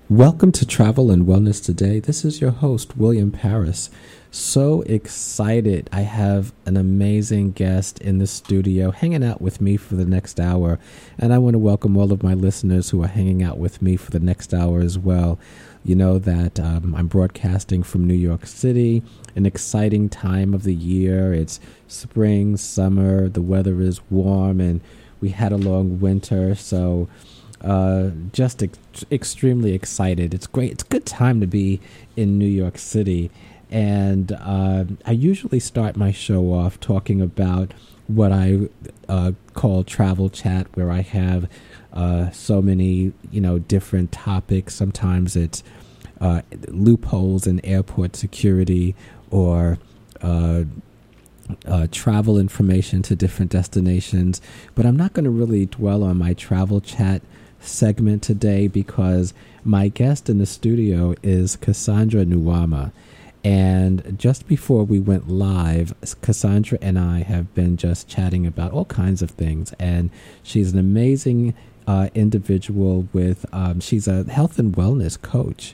Welcome to Travel and Wellness Today. This is your host, William Paris. So excited. I have an amazing guest in the studio hanging out with me for the next hour. And I want to welcome all of my listeners who are hanging out with me for the next hour as well. You know that I'm broadcasting from New York City, an exciting time of the year. It's spring, summer, the weather is warm, and we had a long winter, so just extremely excited. It's great. It's a good time to be in New York City. And I usually start my show off talking about what I call travel chat, where I have so many, different topics. Sometimes it's loopholes in airport security or travel information to different destinations. But I'm not going to really dwell on my travel chat segment today because my guest in the studio is Cassandra Nuama. And just before we went live, Cassandra and I have been just chatting about all kinds of things. And she's an amazing individual with, she's a health and wellness coach.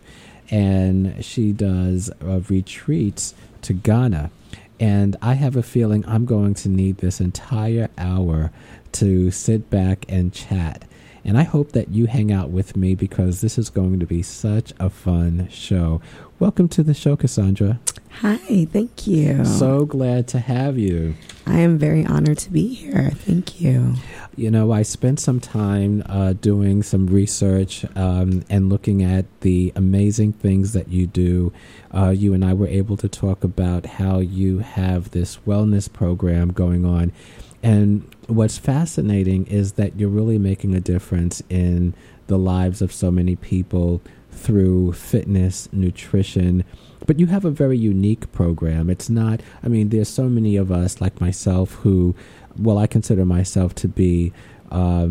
And she does retreats to Ghana. And I have a feeling I'm going to need this entire hour to sit back and chat. And I hope that you hang out with me because this is going to be such a fun show. Welcome to the show, Cassandra. Hi, thank you. So glad to have you. I am very honored to be here. Thank you. I spent some time doing some research and looking at the amazing things that you do. You and I were able to talk about how you have this wellness program going on. And what's fascinating is that you're really making a difference in the lives of so many people through fitness, nutrition. But you have a very unique program. It's not, there's so many of us like myself who, I consider myself to be a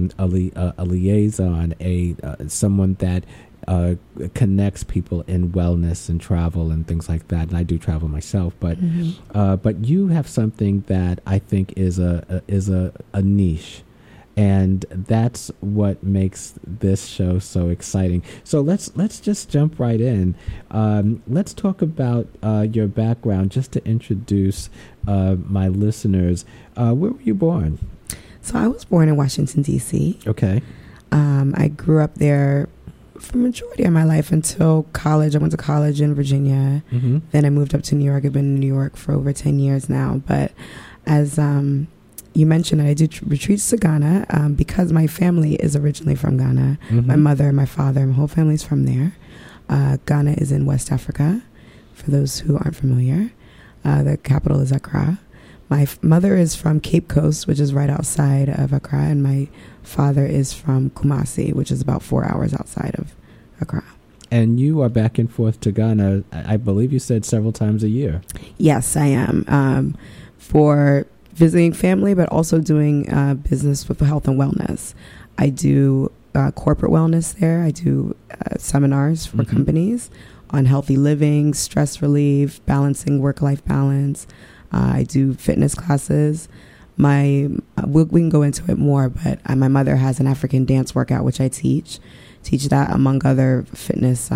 liaison, someone that connects people in wellness and travel and things like that. And I do travel myself, but but you have something that I think is a niche, and that's what makes this show so exciting. So let's just jump right in. Let's talk about your background, just to introduce my listeners. Where were you born? So I was born in Washington, D.C. Okay. I grew up there for the majority of my life until college. I went to college in Virginia. Mm-hmm. Then I moved up to New York. I've been in New York for over 10 years now. But as you mentioned, I do retreats to Ghana because my family is originally from Ghana. Mm-hmm. My mother, my father, my whole family's from there. Ghana is in West Africa, for those who aren't familiar. The capital is Accra. My mother is from Cape Coast, which is right outside of Accra, and my father is from Kumasi, which is about 4 hours outside of Accra. And you are back and forth to Ghana, I believe you said several times a year. Yes, I am, for visiting family, but also doing business with health and wellness. I do corporate wellness there. I do seminars for mm-hmm. companies on healthy living, stress relief, balancing work-life balance. I do fitness classes. We can go into it more, but my mother has an African dance workout, which I teach that among other fitness,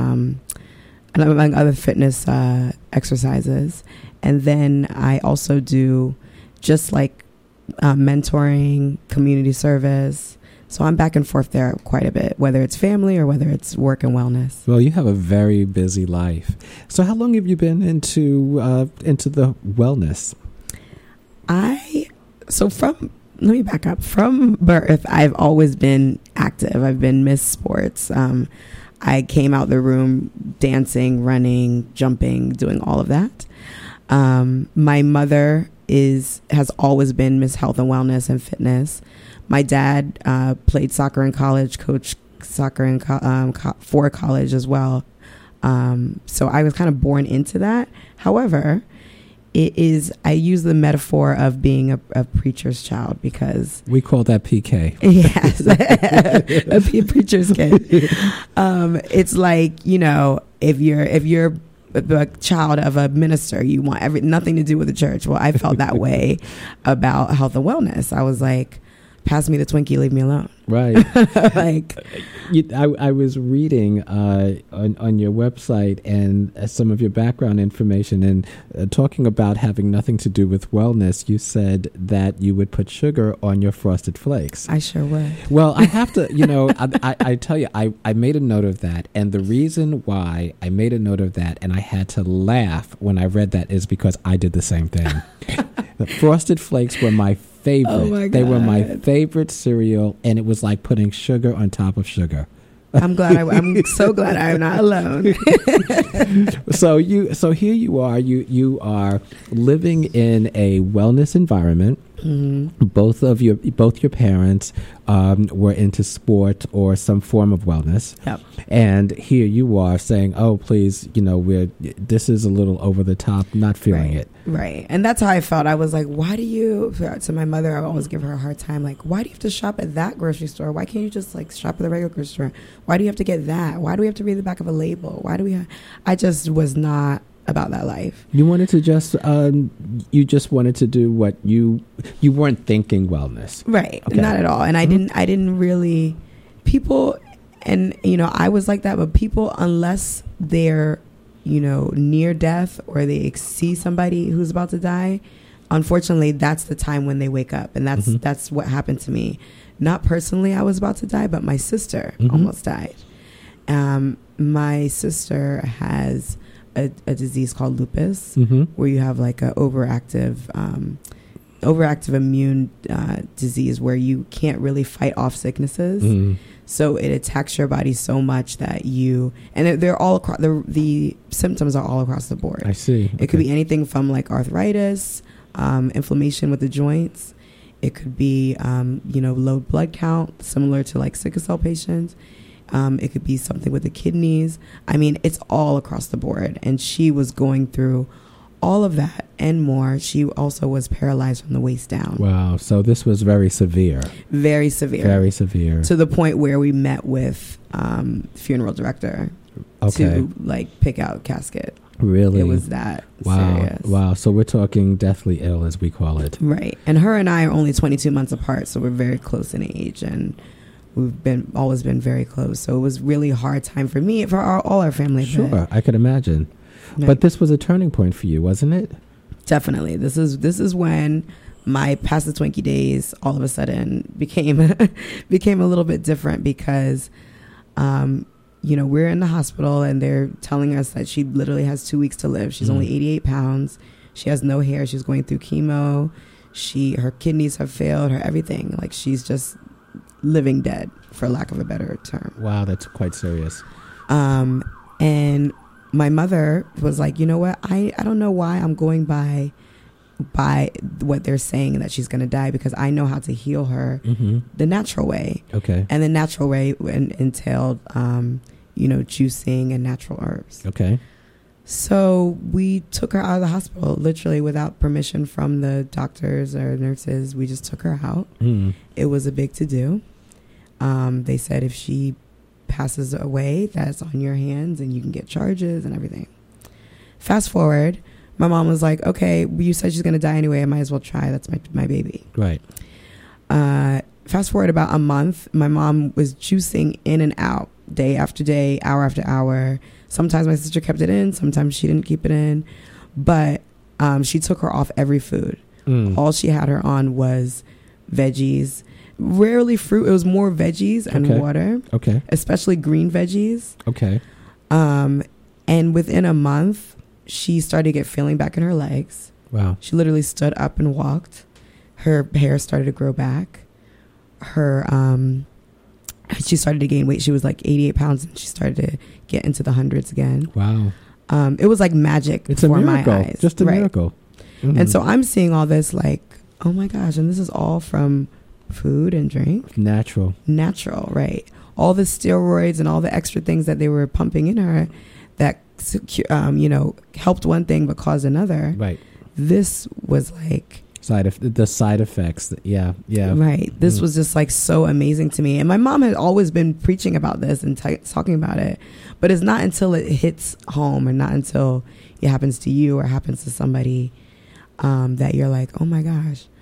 exercises. And then I also do just like mentoring, community service. So I'm back and forth there quite a bit, whether it's family or whether it's work and wellness. Well, you have a very busy life. So how long have you been into the wellness? Let me back up. From birth, I've always been active. I've been Miss Sports. I came out the room dancing, running, jumping, doing all of that. My mother has always been Miss Health and Wellness and Fitness. My dad played soccer in college, coached soccer for college as well. So I was kind of born into that. However, I use the metaphor of being a preacher's child because we call that PK. Yes, a preacher's kid. It's like, if you're a child of a minister, you want nothing to do with the church. Well, I felt that way about health and wellness. I was like, pass me the Twinkie, leave me alone. Right. Like, I was reading on your website and some of your background information, and talking about having nothing to do with wellness. You said that you would put sugar on your Frosted Flakes. I sure would. Well, I have to, I tell you, I made a note of that. And the reason why I made a note of that and I had to laugh when I read that is because I did the same thing. The Frosted Flakes were my favorite. Oh my God. They were my favorite cereal, and it was like putting sugar on top of sugar. I'm so glad I'm not alone. So here you are. You are living in a wellness environment. Mm-hmm. Both your parents were into sport or some form of wellness. Yep. And here you are saying, "Oh, please, this is a little over the top. Not feeling it." Right. And that's how I felt. I was like, "Why do you?" To my mother, I always give her a hard time. Like, "Why do you have to shop at that grocery store? Why can't you just like shop at the regular grocery store? Why do you have to get that? Why do we have to read the back of a label? Why do we?" I just was not about that life. You wanted to you just wanted to do what you weren't thinking wellness. Right. Okay. Not at all. And I didn't really, people, and I was like that, but people, unless they're, near death or they see somebody who's about to die, unfortunately, that's the time when they wake up. And that's what happened to me. Not personally, I was about to die, but my sister almost died. My sister has a disease called lupus, where you have like a overactive immune disease where you can't really fight off sicknesses. So it attacks your body so much that they're all across, the symptoms are all across the board. I see. It could be anything from like arthritis, inflammation with the joints. It could be, low blood count, similar to like sickle cell patients. It could be something with the kidneys. I mean, it's all across the board. And she was going through all of that and more. She also was paralyzed from the waist down. Wow. So this was very severe. Very severe. Very severe. To the point where we met with funeral director to like pick out casket. Really? It was that serious. Wow. So we're talking deathly ill, as we call it. Right. And her and I are only 22 months apart, so we're very close in age, and we've always been very close. So it was really a hard time for me, for all our family. Sure, I could imagine. Right. But this was a turning point for you, wasn't it? Definitely. This is when my past the Twinkie days all of a sudden became a little bit different, because we're in the hospital and they're telling us that she literally has 2 weeks to live. She's only 88 pounds. She has no hair. She's going through chemo. Her kidneys have failed, her everything. Like, she's just living dead, for lack of a better term. Wow, that's quite serious. And my mother was like, you know what? I don't know why I'm going by what they're saying that she's going to die, because I know how to heal her the natural way. Okay. And the natural way entailed, juicing and natural herbs. Okay. So we took her out of the hospital, literally without permission from the doctors or nurses. We just took her out. It was a big to-do. They said if she passes away, that's on your hands and you can get charges and everything. Fast forward, my mom was like, okay, you said she's going to die anyway. I might as well try. That's my baby. Right. Fast forward about a month, my mom was juicing in and out, day after day, hour after hour. Sometimes my sister kept it in. Sometimes she didn't keep it in. But she took her off every food. All she had her on was veggies. Rarely fruit. It was more veggies and water. Okay. Especially green veggies. Okay. And within a month, she started to get feeling back in her legs. Wow. She literally stood up and walked. Her hair started to grow back. She started to gain weight. She was like 88 pounds and she started to get into the hundreds again. Wow. It was like magic before my eyes. Just a miracle. And so I'm seeing all this like, oh my gosh, and this is all from food and drink. Natural, right. All the steroids and all the extra things that they were pumping in her that, helped one thing but caused another. Right. This was like... the side effects. Yeah. Right. This was just like so amazing to me. And my mom had always been preaching about this and talking about it. But it's not until it hits home and not until it happens to you or happens to somebody that you're like, oh my gosh.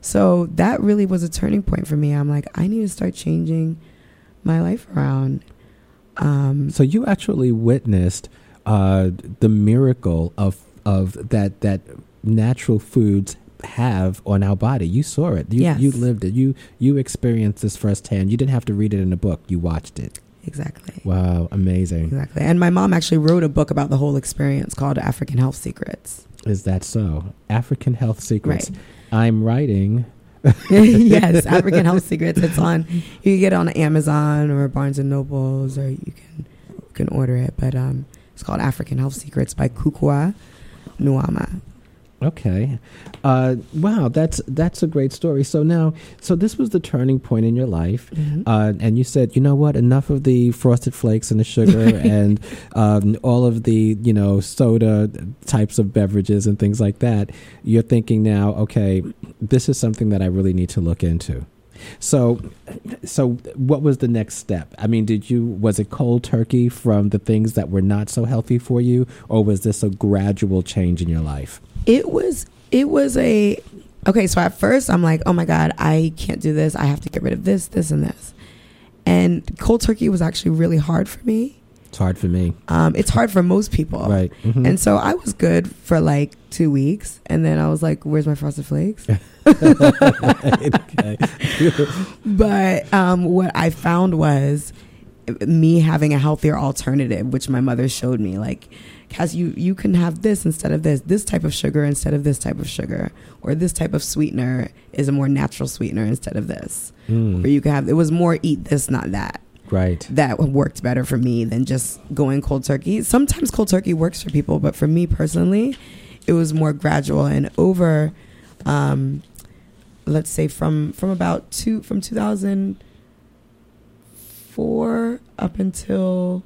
So that really was a turning point for me. I'm like, I need to start changing my life around. So you actually witnessed the miracle of that natural foods have on our body. You saw it. You lived it. You experienced this firsthand. You didn't have to read it in a book. You watched it. Exactly. Wow, amazing. Exactly. And my mom actually wrote a book about the whole experience called African Health Secrets. Is that so? African Health Secrets. Right. I'm writing. Yes, African Health Secrets. It's on. You can get it on Amazon or Barnes and Nobles, or you can order it. But it's called African Health Secrets by Kukwa Nuama. Okay. Wow, that's a great story. So this was the turning point in your life, and you said, you know what, enough of the Frosted Flakes and the sugar and all of the, soda types of beverages and things like that. You're thinking now, okay, this is something that I really need to look into. So what was the next step? I mean, was it cold turkey from the things that were not so healthy for you, or was this a gradual change in your life? It was okay. So at first I'm like, oh my God, I can't do this. I have to get rid of this, this, and this. And cold turkey was actually really hard for me. It's hard for me. It's hard for most people. Right. Mm-hmm. And so I was good for like 2 weeks. And then I was like, where's my Frosted Flakes? But what I found was me having a healthier alternative, which my mother showed me, like, Cass, you can have this instead of this type of sugar instead of this type of sugar, or this type of sweetener is a more natural sweetener instead of this. Or you can have, it was more eat this, not that. Right. That worked better for me than just going cold turkey. Sometimes cold turkey works for people, but for me personally, it was more gradual and over, let's say from 2004 up until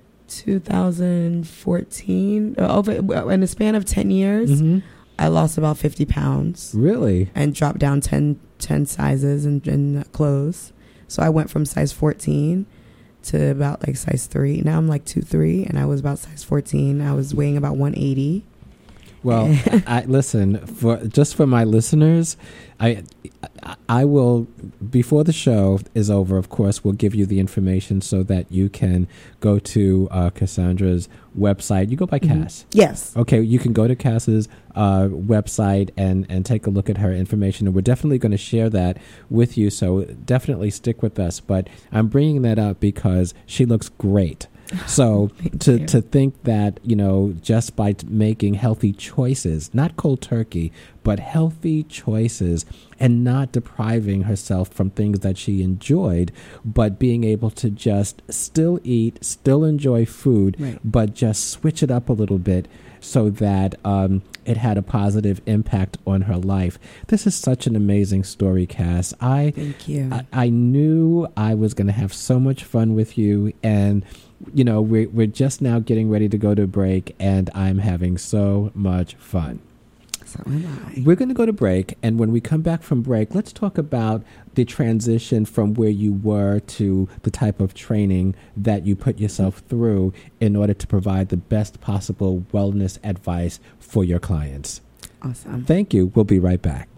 2014, in a span of 10 years, I lost about 50 pounds. Really? And dropped down 10 sizes in clothes. So I went from size 14 to about like size 3. Now I'm like 2'3", and I was about size 14. I was weighing about 180. Well, listen, for my listeners, I will, before the show is over, of course, we'll give you the information so that you can go to Cassandra's website. You go by Cass? Yes. Okay, you can go to Cass's website and take a look at her information, and we're definitely going to share that with you, so definitely stick with us. But I'm bringing that up because she looks great. So to think that, just by making healthy choices, not cold turkey, but healthy choices, and not depriving herself from things that she enjoyed, but being able to just still eat, still enjoy food, right, but just switch it up a little bit so that it had a positive impact on her life. This is such an amazing story, Cass. Thank you. I knew I was going to have so much fun with you, and we're just now getting ready to go to break, and I'm having so much fun. So am I. We're going to go to break, and when we come back from break, let's talk about the transition from where you were to the type of training that you put yourself through in order to provide the best possible wellness advice for your clients. Awesome. Thank you. We'll be right back.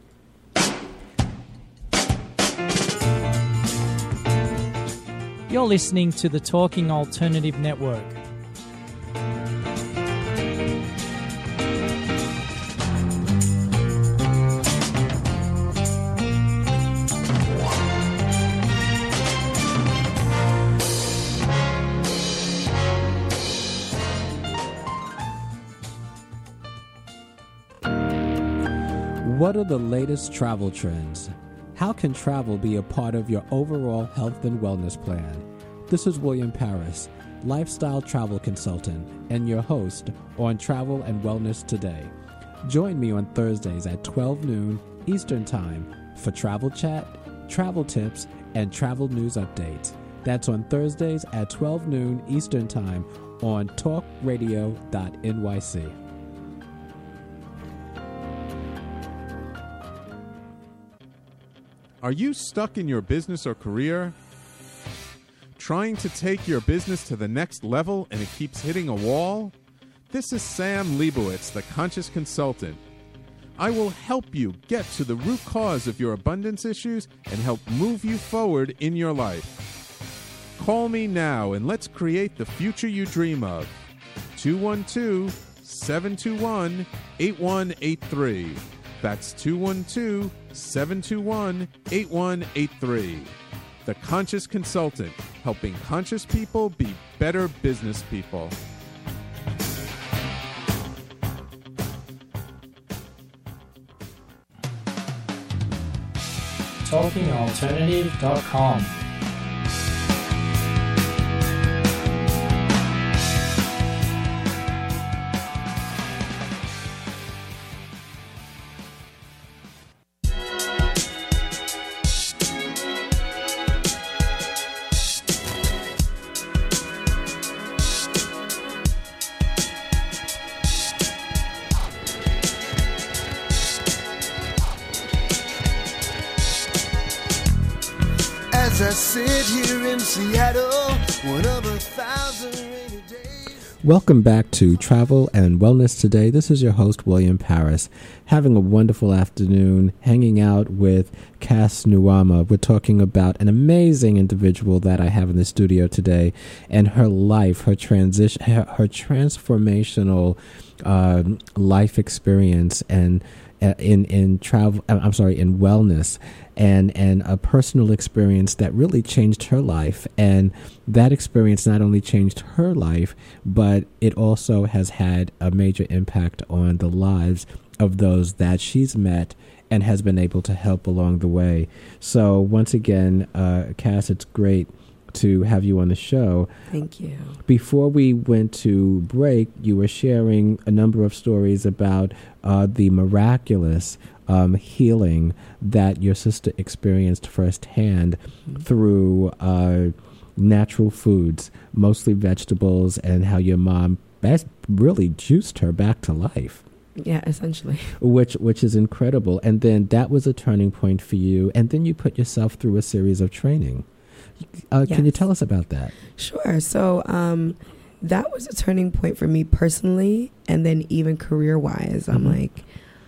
You're listening to the Talking Alternative Network. What are the latest travel trends? How can travel be a part of your overall health and wellness plan? This is William Paris, lifestyle travel consultant, and your host on Travel and Wellness Today. Join me on Thursdays at 12 noon Eastern Time for travel chat, travel tips, and travel news updates. That's on Thursdays at 12 noon Eastern Time on talkradio.nyc. Are you stuck in your business or career? Trying to take your business to the next level and it keeps hitting a wall? This is Sam Leibowitz, the Conscious Consultant. I will help you get to the root cause of your abundance issues and help move you forward in your life. Call me now and let's create the future you dream of. 212-721-8183. That's 212-721-8183. The Conscious Consultant, helping conscious people be better business people. TalkingAlternative.com. As I sit here in Seattle, one of 1,000 rainy days. Welcome back to Travel and Wellness Today. This is your host, William Paris, having a wonderful afternoon hanging out with Cass Nuama. We're talking about an amazing individual that I have in the studio today and her life, her transition, her transformational life experience and in travel, I'm sorry, in wellness, and a personal experience that really changed her life. And that experience not only changed her life, but it also has had a major impact on the lives of those that she's met and has been able to help along the way. So once again, Cass, it's great to have you on the show. Thank you. Before we went to break, you were sharing a number of stories about the miraculous healing that your sister experienced firsthand through natural foods, mostly vegetables, and how your mom really juiced her back to life. Yeah, essentially. Which is incredible. And then that was a turning point for you. And then you put yourself through a series of training. Yes. Can you tell us about that? Sure. So that was a turning point for me personally, and then even career-wise. I'm like,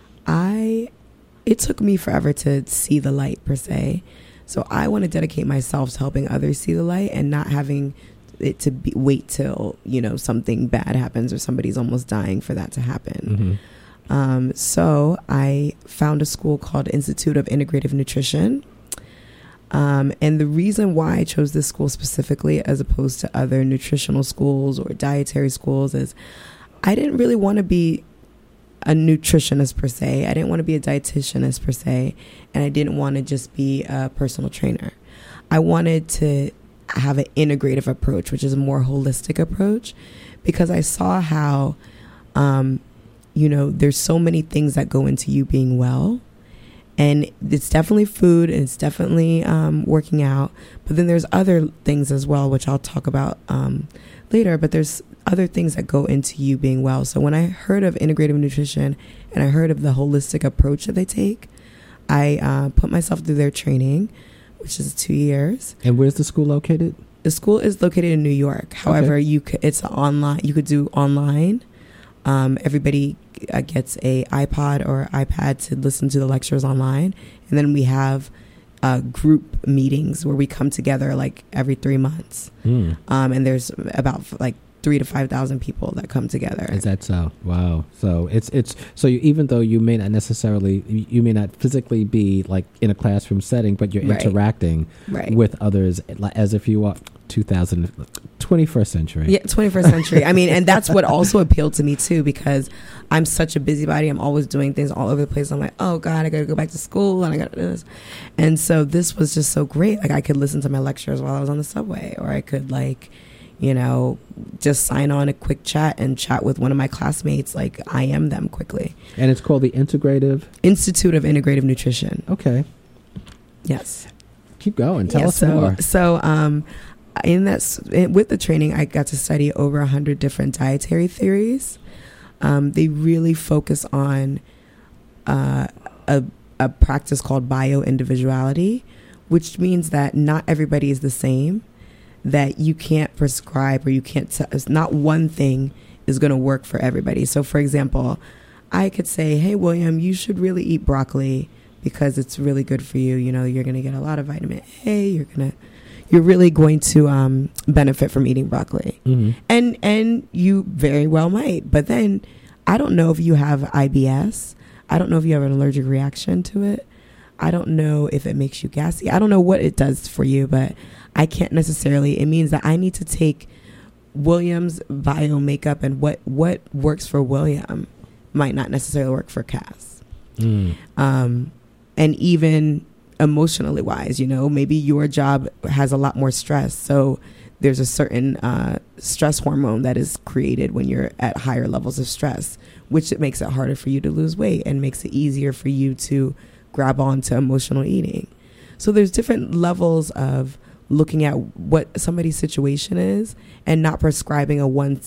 it took me forever to see the light, per se. So I want to dedicate myself to helping others see the light and not having it to wait till, something bad happens or somebody's almost dying for that to happen. So I found a school called Institute of Integrative Nutrition. And the reason why I chose this school specifically as opposed to other nutritional schools or dietary schools is I didn't really want to be a nutritionist per se. I didn't want to be a dietitianist per se. And I didn't want to just be a personal trainer. I wanted to have an integrative approach, which is a more holistic approach, because I saw how, there's so many things that go into you being well. And it's definitely food and it's definitely working out. But then there's other things as well, which I'll talk about later. But there's other things that go into you being well. So when I heard of integrative nutrition and I heard of the holistic approach that they take, I put myself through their training, which is 2 years. And where's the school located? The school is located in New York. However, it's online. You could do online. Everybody gets a iPod or iPad to listen to the lectures online. And then we have group meetings where we come together like every 3 months. And there's about 3,000 to 5,000 people that come together. Is that so? Wow. So it's so even though you may not physically be like in a classroom setting, but you're interacting with others as if you are 21st century. Yeah, 21st century. I mean, and that's what also appealed to me too, because I'm such a busybody. I'm always doing things all over the place. I'm like, oh God, I got to go back to school and I got to do this. And so this was just so great. Like I could listen to my lectures while I was on the subway, or I could just sign on a quick chat and chat with one of my classmates, like I am them quickly. And it's called the Institute of Integrative Nutrition. Okay. Yes. Keep going. Tell us more. So, with the training, I got to study over 100 different dietary theories. They really focus on a practice called bioindividuality, which means that not everybody is the same, that you can't prescribe or you can't, not one thing is going to work for everybody. So for example, I could say, hey, William, you should really eat broccoli because it's really good for you. You know, you're going to get a lot of vitamin A. You're really going to benefit from eating broccoli. And you very well might. But then I don't know if you have IBS. I don't know if you have an allergic reaction to it. I don't know if it makes you gassy. I don't know what it does for you, but I can't necessarily. It means that I need to take William's bio makeup, and what works for William might not necessarily work for Cass. And even emotionally wise, you know, maybe your job has a lot more stress. So there's a certain stress hormone that is created when you're at higher levels of stress, which it makes it harder for you to lose weight and makes it easier for you to grab on to emotional eating. So there's different levels of looking at what somebody's situation is and not prescribing a one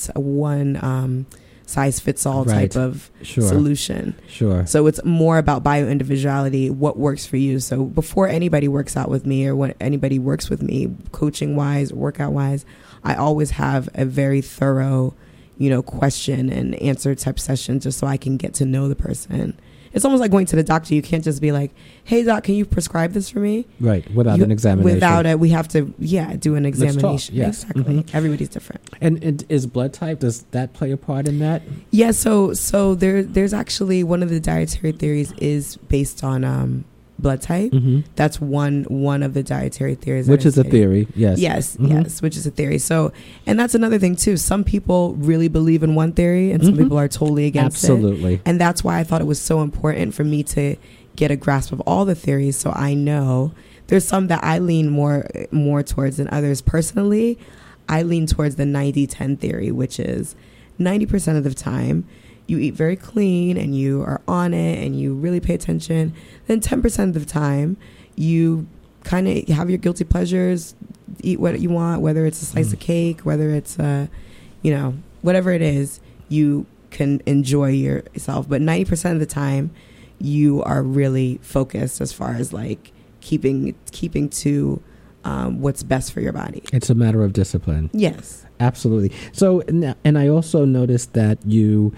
size fits all type of solution. Sure. So it's more about bio individuality, what works for you. So before anybody works out with me or when anybody works with me, coaching wise, workout wise, I always have a very thorough, you know, question and answer type session just so I can get to know the person. It's almost like going to the doctor. You can't just be like, hey, doc, can you prescribe this for me? Right. Without an examination. Without it, we have to, do an examination. Yes. Exactly. Everybody's different. And is blood type, does that play a part in that? Yeah. So there's actually one of the dietary theories is based on blood type. That's one of the dietary theories. Which is a theory. Yes. Yes, which is a theory. So, and that's another thing too. Some people really believe in one theory and some people are totally against it. Absolutely. And that's why I thought it was so important for me to get a grasp of all the theories. So I know there's some that I lean more towards than others. Personally, I lean towards the 90-10 theory, which is 90% of the time you eat very clean and you are on it and you really pay attention. Then 10% of the time you kind of have your guilty pleasures, eat what you want, whether it's a slice of cake, whether it's whatever it is, you can enjoy yourself. But 90% of the time you are really focused as far as like keeping to what's best for your body. It's a matter of discipline. Yes. Absolutely. So, and I also noticed that you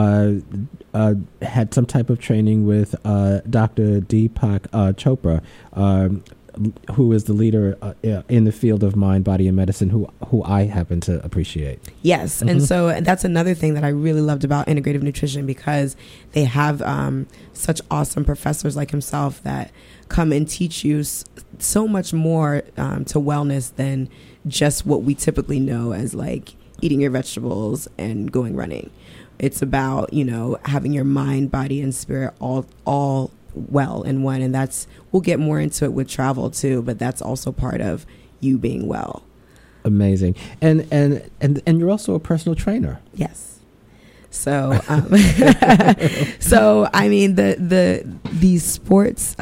had some type of training with Dr. Deepak Chopra, who is the leader in the field of mind, body, and medicine, who I happen to appreciate. Yes. And so that's another thing that I really loved about integrative nutrition, because they have such awesome professors like himself that come and teach you so much more to wellness than just what we typically know as like eating your vegetables and going running. It's about, having your mind, body, and spirit all well in one. And we'll get more into it with travel too, but that's also part of you being well. Amazing. And you're also a personal trainer. Yes. So, so I mean, the sports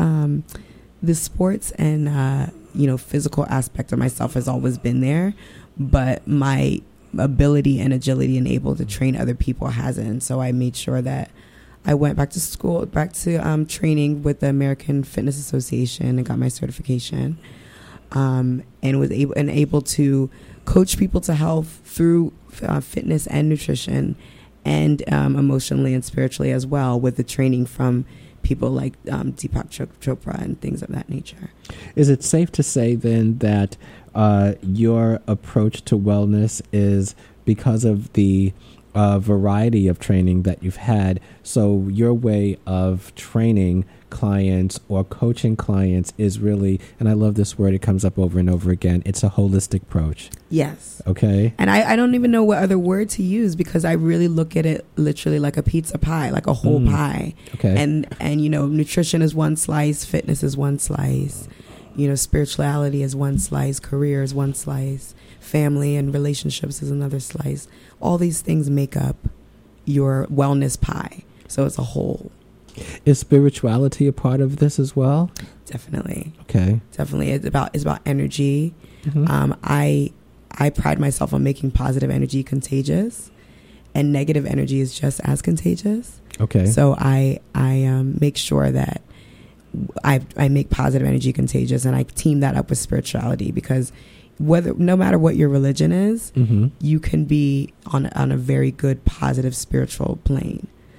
and, physical aspect of myself has always been there, but my ability and agility and able to train other people hasn't. So I made sure that I went back to training with the American Fitness Association and got my certification, and was able to coach people to health through fitness and nutrition, and emotionally and spiritually as well, with the training from people like Deepak Chopra and things of that nature. Is it safe to say then that your approach to wellness is because of the variety of training that you've had? So your way of training clients or coaching clients is really, and I love this word, it comes up over and over again, it's a holistic approach. Yes. Okay. And I don't even know what other word to use, because I really look at it literally like a pizza pie, like a whole pie. Okay. And nutrition is one slice, fitness is one slice, spirituality is one slice, career is one slice, family and relationships is another slice. All these things make up your wellness pie. So it's a whole. Is spirituality a part of this as well? Definitely. Okay. Definitely. It's about energy. I pride myself on making positive energy contagious, and negative energy is just as contagious. Okay. So I make sure that I make positive energy contagious, and I team that up with spirituality, because no matter what your religion is, you can be on a very good positive spiritual plane.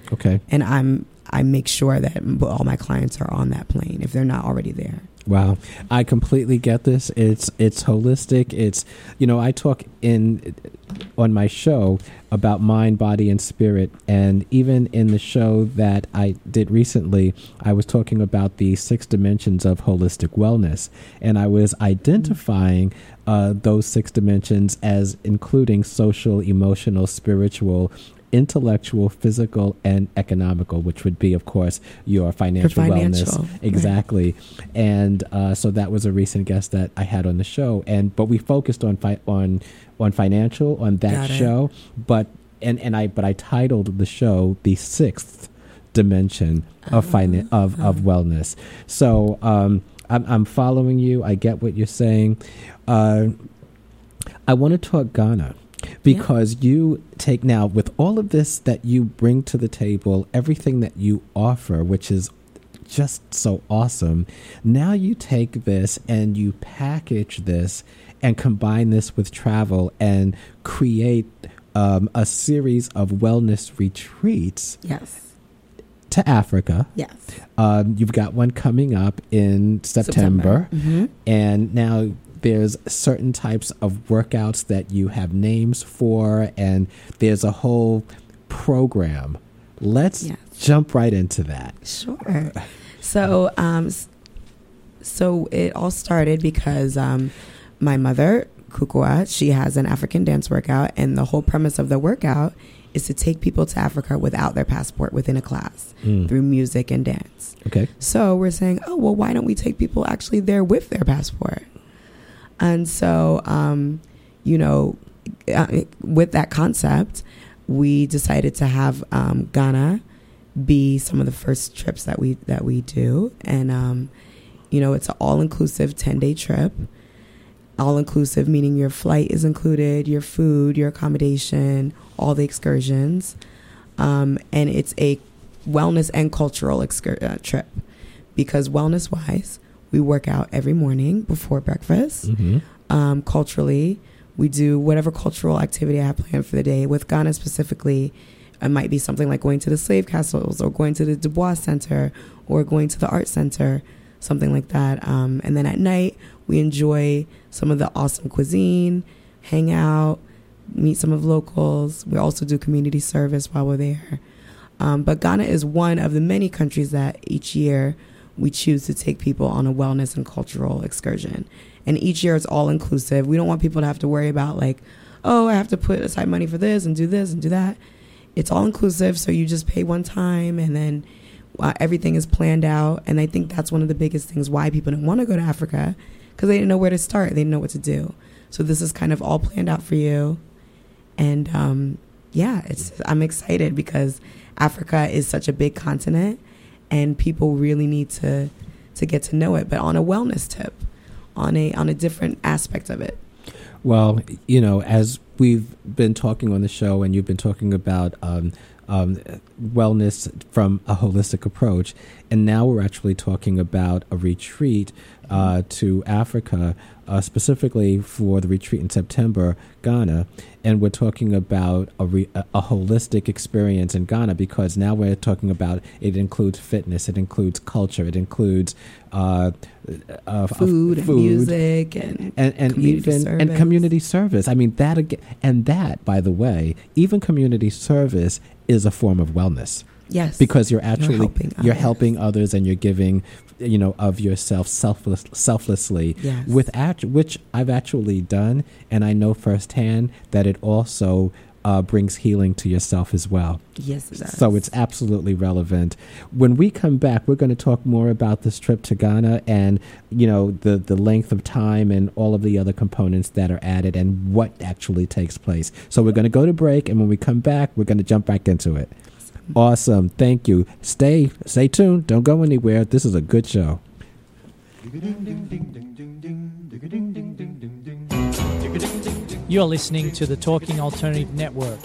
Okay. And I make sure that all my clients are on that plane if they're not already there. Wow. I completely get this. It's holistic. It's, I talk on my show about mind, body, and spirit. And even in the show that I did recently, I was talking about the 6 dimensions of holistic wellness. And I was identifying those 6 dimensions as including social, emotional, spiritual, intellectual, physical, and economical, which would be, of course, your financial wellness. Exactly. Right. And so that was a recent guest that I had on the show. But we focused on financial on that show. But I titled the show The 6th Dimension of wellness. So I'm following you. I get what you're saying. I want to talk Ghana. Because you take now, with all of this that you bring to the table, everything that you offer, which is just so awesome, now you take this and you package this and combine this with travel and create a series of wellness retreats. Yes. To Africa. Yes. You've got one coming up in September. Mm-hmm. And now there's certain types of workouts that you have names for, and there's a whole program. Let's jump right into that. Sure. So it all started because my mother, Kukua, she has an African dance workout, and the whole premise of the workout is to take people to Africa without their passport within a class through music and dance. Okay. So we're saying, why don't we take people actually there with their passport? And so, with that concept, we decided to have Ghana be some of the first trips that we do. And, it's an all-inclusive 10-day trip. All-inclusive meaning your flight is included, your food, your accommodation, all the excursions. And it's a wellness and cultural trip. Because wellness-wise, we work out every morning before breakfast. Mm-hmm. Culturally, we do whatever cultural activity I have planned for the day. With Ghana specifically, it might be something like going to the slave castles or going to the Dubois Center or going to the art center, something like that. And then at night, we enjoy some of the awesome cuisine, hang out, meet some of locals. We also do community service while we're there. But Ghana is one of the many countries that each year we choose to take people on a wellness and cultural excursion. And each year it's all inclusive. We don't want people to have to worry about I have to put aside money for this and do that. It's all inclusive, so you just pay one time, and then everything is planned out. And I think that's one of the biggest things why people didn't want to go to Africa, because they didn't know where to start. They didn't know what to do. So this is kind of all planned out for you. And I'm excited because Africa is such a big continent, and people really need to get to know it, but on a wellness tip, on a different aspect of it. Well, as we've been talking on the show, and you've been talking about wellness from a holistic approach, and now we're actually talking about a retreat to Africa, specifically for the retreat in September, Ghana. And we're talking about a holistic experience in Ghana, because now we're talking about it includes fitness, it includes culture, it includes food, and music, and community service. I mean, that, by the way, even community service is a form of wellness. Yes, because you're helping others, and you're giving, of yourself selflessly. Yes. Which I've actually done, and I know firsthand that it also brings healing to yourself as well. Yes, it does. So it's absolutely relevant. When we come back, we're going to talk more about this trip to Ghana and, the length of time and all of the other components that are added and what actually takes place. So we're going to go to break, and when we come back, we're going to jump back into it. Awesome. Thank you. Stay tuned. Don't go anywhere. This is a good show. You're listening to the Talking Alternative Network.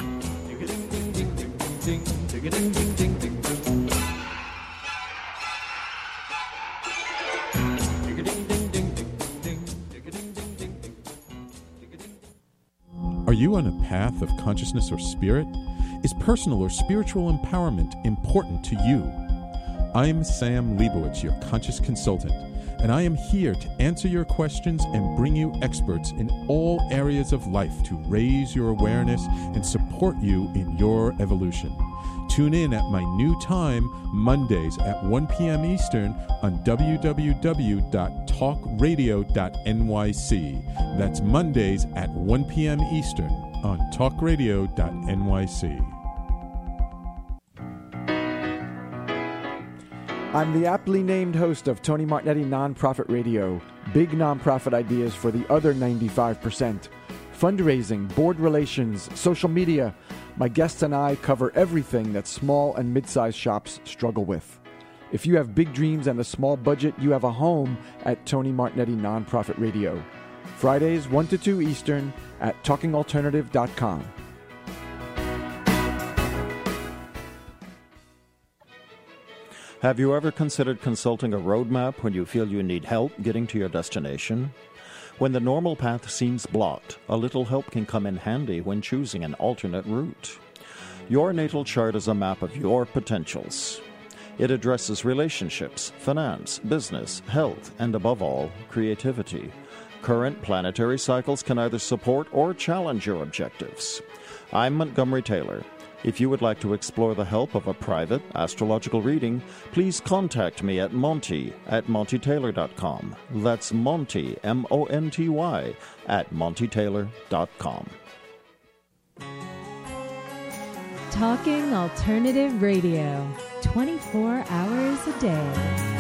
Are you on a path of consciousness or spirit? Is personal or spiritual empowerment important to you? I'm Sam Leibowitz, your conscious consultant, and I am here to answer your questions and bring you experts in all areas of life to raise your awareness and support you in your evolution. Tune in at my new time, Mondays at 1 p.m. Eastern on www.talkradio.nyc. That's Mondays at 1 p.m. Eastern on talkradio.nyc. I'm the aptly named host of Tony Martignetti Nonprofit Radio. Big nonprofit ideas for the other 95%. Fundraising, board relations, social media. My guests and I cover everything that small and mid-sized shops struggle with. If you have big dreams and a small budget, you have a home at Tony Martignetti Nonprofit Radio. Fridays 1 to 2 Eastern at talkingalternative.com. Have you ever considered consulting a roadmap when you feel you need help getting to your destination? When the normal path seems blocked, a little help can come in handy when choosing an alternate route. Your natal chart is a map of your potentials. It addresses relationships, finance, business, health, and above all, creativity. Current planetary cycles can either support or challenge your objectives. I'm Montgomery Taylor. If you would like to explore the help of a private astrological reading, please contact me at Monty at MontyTaylor.com. That's Monty, M-O-N-T-Y, at MontyTaylor.com. Talking Alternative Radio, 24 hours a day.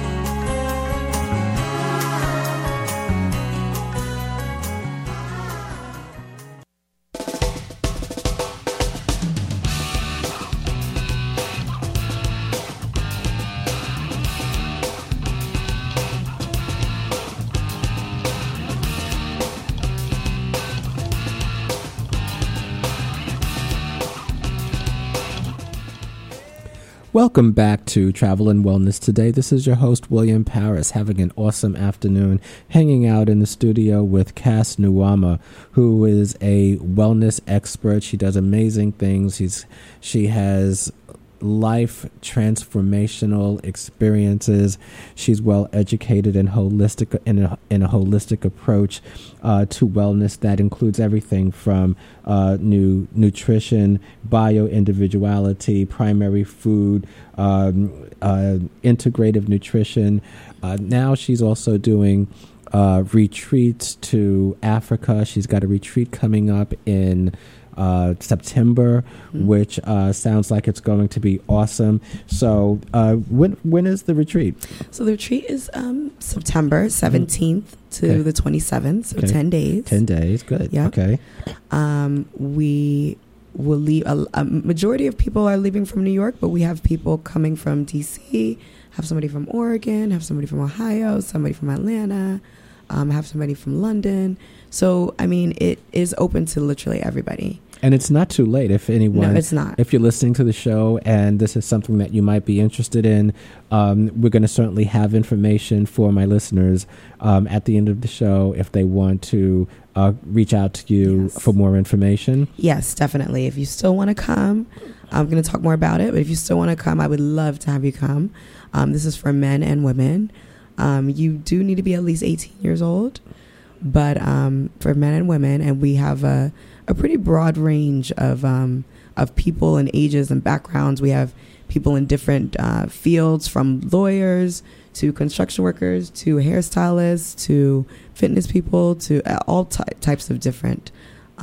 Welcome back to Travel and Wellness Today. This is your host, William Paris, having an awesome afternoon hanging out in the studio with Cass Nuama, who is a wellness expert. She does amazing things. She has life transformational experiences. She's well educated and holistic in a holistic approach to wellness that includes everything from nutrition, bio-individuality, primary food, integrative nutrition. Now she's also doing retreats to Africa. She's got a retreat coming up in September, which sounds like it's going to be awesome. So when is the retreat? So the retreat is September 17th to the 27th, so 10 days. 10 days, good. Yeah. Okay. We will leave, a majority of people are leaving from New York, but we have people coming from DC, have somebody from Oregon, have somebody from Ohio, somebody from Atlanta, have somebody from London. So, I mean, it is open to literally everybody. And it's not too late if anyone... No, it's not. If you're listening to the show and this is something that you might be interested in, we're going to certainly have information for my listeners at the end of the show if they want to reach out to you for more information. Yes, definitely. If you still want to come, I'm going to talk more about it, but if you still want to come, I would love to have you come. This is for men and women. You do need to be at least 18 years old, but for men and women, and we have a pretty broad range of people and ages and backgrounds. We have people in different fields, from lawyers to construction workers to hairstylists to fitness people to all types of different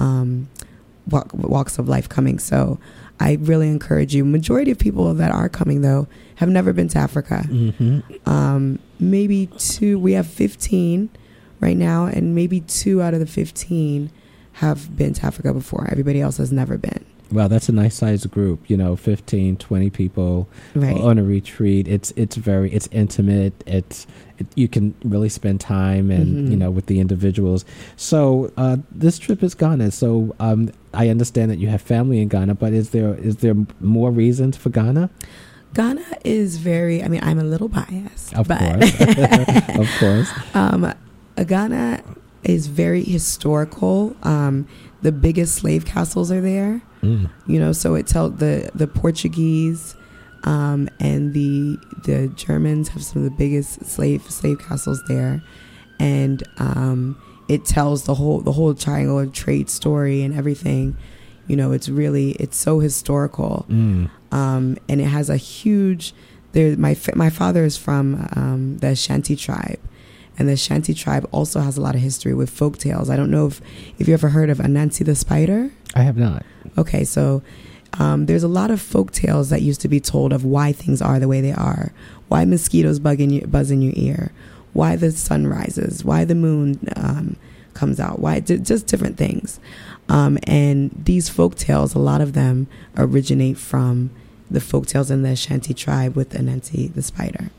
walks of life coming. So I really encourage you. Majority of people that are coming, though, have never been to Africa. Mm-hmm. Maybe two. We have 15 right now, and maybe 2 out of the 15 have been to Africa before. Everybody else has never been. Wow, that's a nice sized group, 15, 20 people on a retreat. It's intimate. You can really spend time and, with the individuals. So this trip is Ghana. So I understand that you have family in Ghana, but is there more reasons for Ghana? Ghana is I'm a little biased. Of course. Of course. Ghana is very historical. The biggest slave castles are there. You know, so it tells the Portuguese and the Germans have some of the biggest slave castles there, and it tells the whole triangle of trade story and everything. You know, it's so historical, and it has a huge. My father is from the Ashanti tribe, and the Ashanti tribe also has a lot of history with folk tales. I don't know if you ever heard of Anansi the spider. I have not. Okay, so there's a lot of folk tales that used to be told of why things are the way they are, why mosquitoes buzz in your ear, why the sun rises, why the moon comes out, why just different things. And these folk tales, a lot of them originate from the folk tales in the Ashanti tribe with Anansi the spider.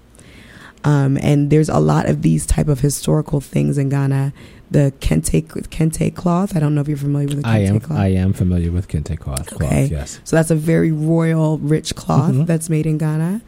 And there's a lot of these type of historical things in Ghana. The kente cloth. I don't know if you're familiar with the kente cloth. I am familiar with kente cloth. Okay. Yes. So that's a very royal, rich cloth that's made in Ghana.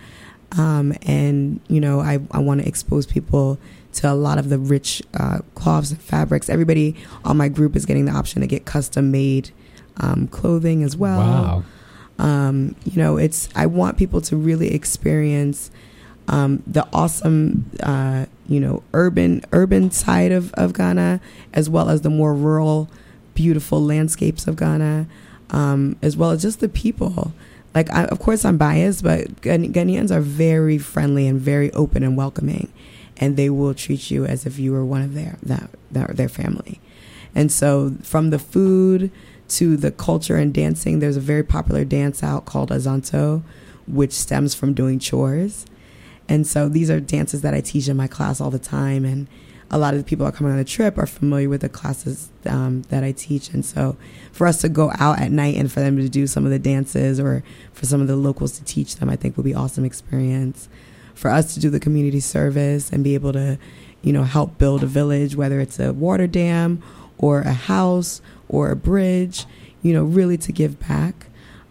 And, you know, I want to expose people to a lot of the rich cloths and fabrics. Everybody on my group is getting the option to get custom made clothing as well. Wow. You know, I want people to really experience the awesome, you know, urban side of Ghana, as well as the more rural, beautiful landscapes of Ghana, as well as just the people. Like, of course, I'm biased, but Ghanaians are very friendly and very open and welcoming, and they will treat you as if you were one of their family. And so, from the food to the culture and dancing, there's a very popular dance out called Azonto, which stems from doing chores. And so these are dances that I teach in my class all the time, and a lot of the people that are coming on the trip are familiar with the classes that I teach. And so for us to go out at night and for them to do some of the dances, or for some of the locals to teach them, I think would be an awesome experience. For us to do the community service and be able to, you know, help build a village, whether it's a water dam or a house or a bridge, you know, really to give back.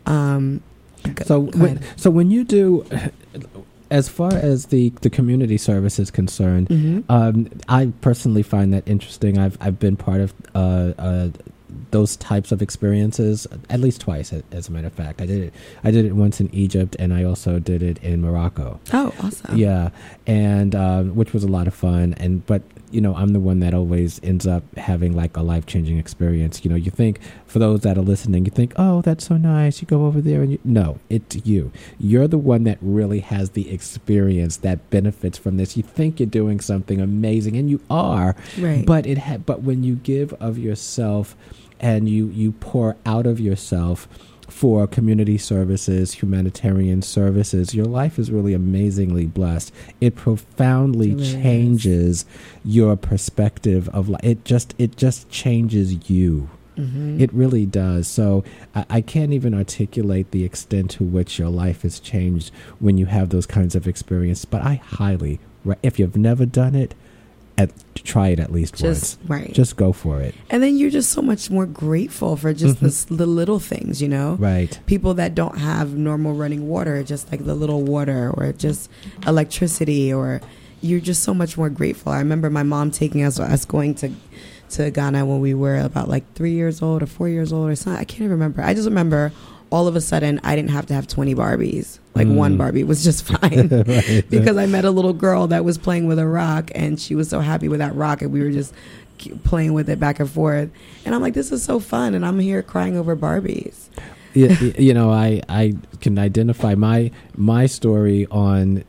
So when you do, as far as the community service is concerned, I personally find that interesting. I've been part of those types of experiences at least twice, as a matter of fact. I did it once in Egypt, and I also did it in Morocco. Oh, awesome. Yeah, and which was a lot of fun. But you know, I'm the one that always ends up having like a life-changing experience. You know, you think, for those that are listening, you think, oh, that's so nice, you go over there, and no, it's you. You're the one that really has the experience that benefits from this. You think you're doing something amazing, and you are, right? But but when you give of yourself and you pour out of yourself for community services, humanitarian services, your life is really amazingly blessed. It profoundly changes your perspective of life. It just changes you. It really does. So I can't even articulate the extent to which your life has changed when you have those kinds of experiences. But I highly, if you've never done it, try it at least once. Right. Just go for it. And then you're just so much more grateful for just the little things, you know? Right. People that don't have normal running water, just like the little water, or just electricity, or you're just so much more grateful. I remember my mom taking us going to Ghana when we were about like 3 years old or 4 years old or something. I can't even remember. I just remember all of a sudden I didn't have to have 20 Barbies. Like one Barbie was just fine. Because I met a little girl that was playing with a rock, and she was so happy with that rock, and we were just playing with it back and forth. And I'm like, this is so fun, and I'm here crying over Barbies. You know, I can identify my story on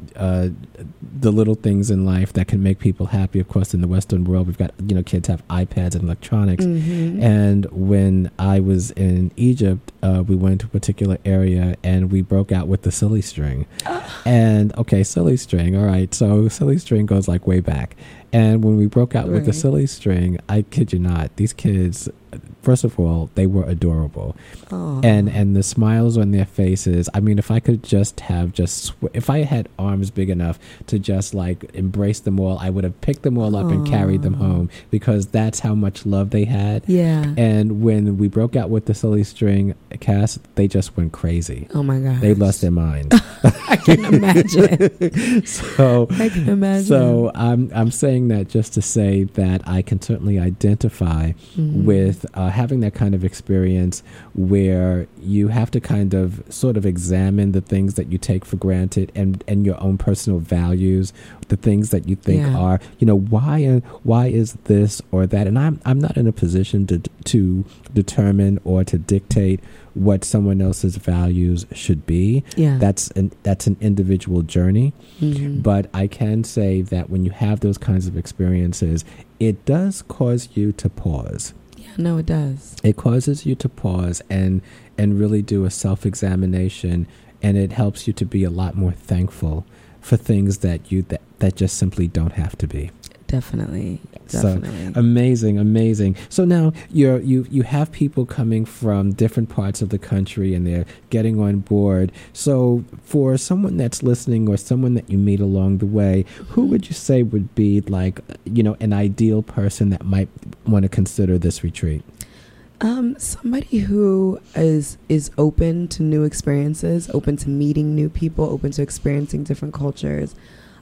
the little things in life that can make people happy. Of course, in the Western world, we've got, you know, kids have iPads and electronics. And when I was in Egypt, we went to a particular area and we broke out with the silly string. And okay, silly string. All right. So silly string goes like way back. And when we broke out with the silly string, I kid you not, these kids first of all, they were adorable. Oh. And the smiles on their faces. I mean, if I could just have if I had arms big enough to just like embrace them all, I would have picked them all up and carried them home, because that's how much love they had. Yeah. And when we broke out with the Silly String cast, they just went crazy. Oh my God. They lost their mind. I can imagine. So I can imagine. So I'm saying that just to say that I can certainly identify with having that kind of experience where you have to kind of sort of examine the things that you take for granted and your own personal values, the things that you think are, why is this or that? And I'm not in a position to determine or to dictate what someone else's values should be. Yeah. That's an individual journey. Mm-hmm. But I can say that when you have those kinds of experiences, it does cause you to pause. Yeah, no, it does. It causes you to pause and really do a self-examination, and it helps you to be a lot more thankful for things that just simply don't have to be. Definitely. So amazing. So now you have people coming from different parts of the country, and they're getting on board. So for someone that's listening or someone that you meet along the way, who would you say would be like, an ideal person that might want to consider this retreat? Somebody who is open to new experiences, open to meeting new people, open to experiencing different cultures,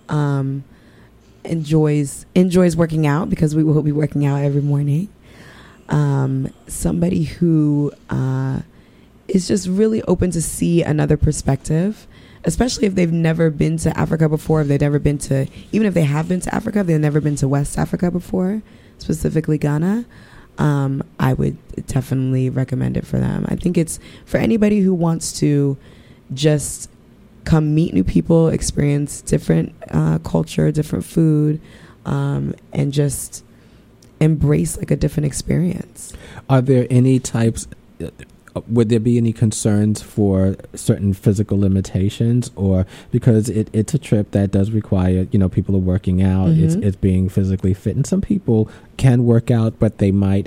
enjoys working out, because we will be working out every morning. Somebody who is just really open to see another perspective, especially if they've never been to Africa before, if if they have been to Africa, they've never been to West Africa before, specifically Ghana. I would definitely recommend it for them. I think it's for anybody who wants to just come meet new people, experience different culture, different food, and just embrace like a different experience. Are there any types, would there be any concerns for certain physical limitations, or because it's a trip that does require, people are working out, it's being physically fit, and some people can work out, but they might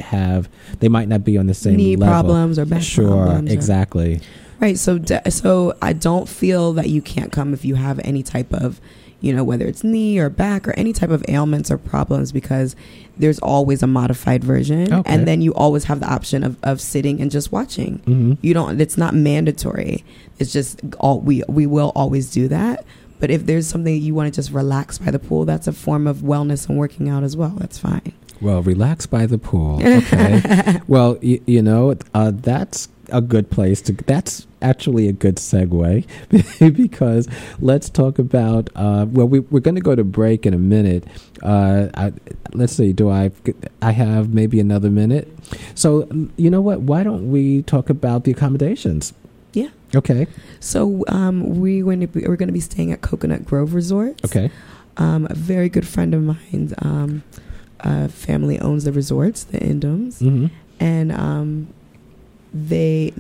not be on the same knee level. Problems or back problems. Sure, exactly. Right. So I don't feel that you can't come if you have any type of, whether it's knee or back or any type of ailments or problems, because there's always a modified version. Okay. And then you always have the option of sitting and just watching. Mm-hmm. It's not mandatory. It's just we will always do that. But if there's something you want to just relax by the pool, that's a form of wellness and working out as well. That's fine. Well, relax by the pool. Okay. Well, that's a good place that's actually a good segue, because let's talk about we're going to go to break in a minute. Let's see, I have maybe another minute? So you know what, why don't we talk about the accommodations? Yeah. Okay. So we're going to be staying at Coconut Grove Resort. Okay. A very good friend of mine, family owns the resorts, the Indoms, and they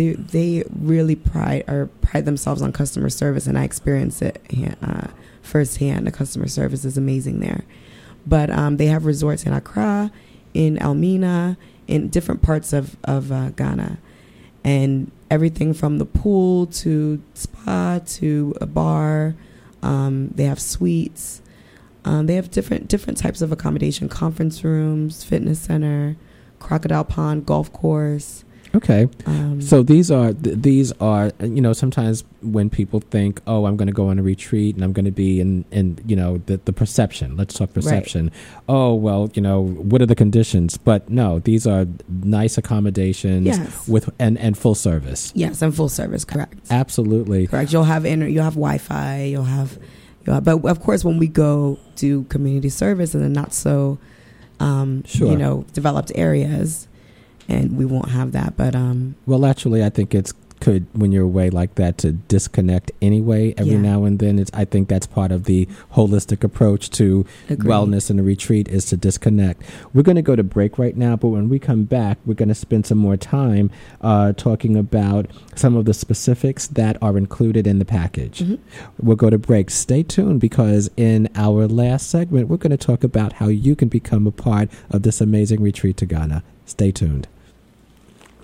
really pride themselves on customer service, and I experience it firsthand. The customer service is amazing there. But they have resorts in Accra, in Elmina, in different parts of Ghana, and everything from the pool to spa to a bar. They have suites. They have different types of accommodation: conference rooms, fitness center, crocodile pond, golf course. Okay. So these are, sometimes when people think, oh, I'm going to go on a retreat and I'm going to be in the perception. Let's talk perception. Right. Oh, well, what are the conditions? But no, these are nice accommodations. Yes. with and full service. Yes, and full service, correct. Absolutely. Correct. You'll have Wi-Fi, but of course when we go do community service in the not so developed areas, and we won't have that, but well, actually, I think it's good when you're away like that to disconnect anyway every now and then. I think that's part of the holistic approach to wellness in a retreat, is to disconnect. We're going to go to break right now, but when we come back, we're going to spend some more time talking about some of the specifics that are included in the package. We'll go to break. Stay tuned, because in our last segment, we're going to talk about how you can become a part of this amazing retreat to Ghana. Stay tuned.